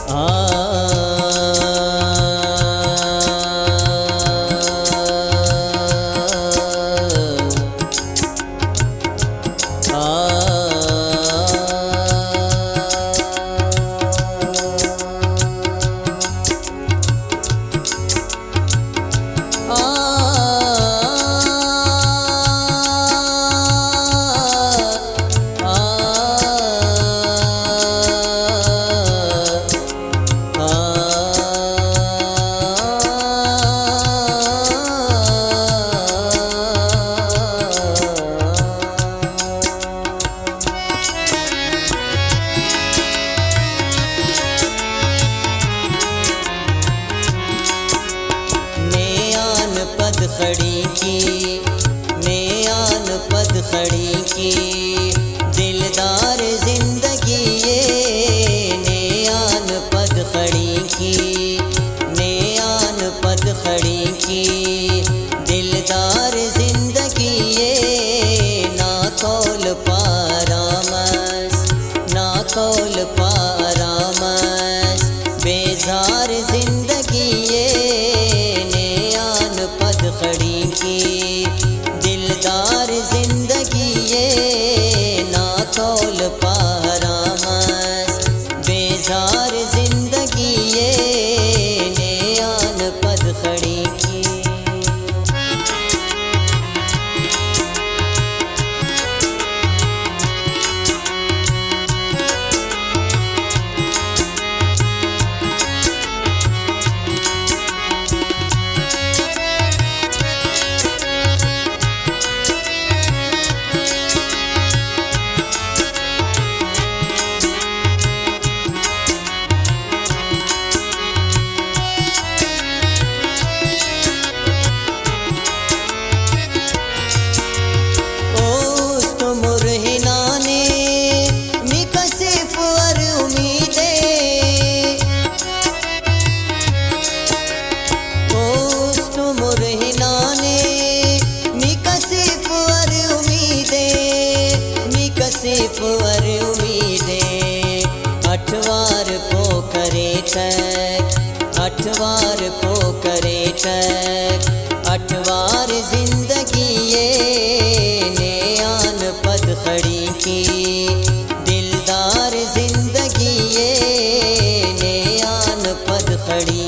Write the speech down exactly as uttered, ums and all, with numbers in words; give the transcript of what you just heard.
खड़ी की नेयान पद खड़ी की दिलदार जिंदगी ये नेयान पद खड़ी की नेयान पद खड़ी की दिलदार जिंदगी ये ना कौल पारामस ना कौल पारामस बेजार जिंदगी ये खड़ी की दिलदार जिंदगी ये ना कौल पारामस बेजार जिंदगी ये नेयान पद खड़ी की। वर उम्मीदें अठवार को करे तक अठवार को करे तक अठवार जिंदगी ये नेयान पद खड़ी की दिलदार जिंदगी ये नेयान पद खड़ी